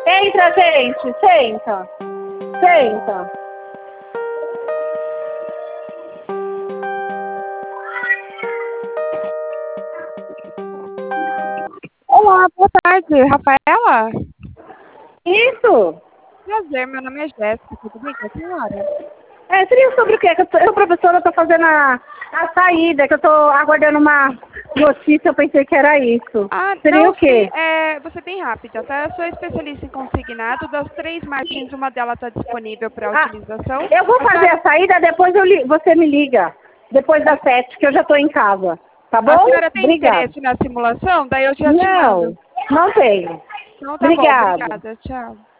Entra, gente, senta. Senta. Olá, boa tarde, Rafaela. Isso. Prazer, meu nome é Jéssica, tudo bem com a senhora? Seria sobre o quê? Eu, professora, estou fazendo a saída, que eu estou aguardando uma notícia, eu pensei que era isso. Seria Não, o sim, quê? vou ser bem rápida, tá? Eu sou especialista em consignado, das 3 margens, uma delas está disponível para Ah, utilização. eu vou A fazer senhora, a saída, depois você me liga. Depois das 7, que eu já estou em casa. Tá a bom? senhora tem Obrigada. interesse na simulação? Daí eu já te mando. Não, não tenho. Então tá bom, Obrigada. obrigada, tchau.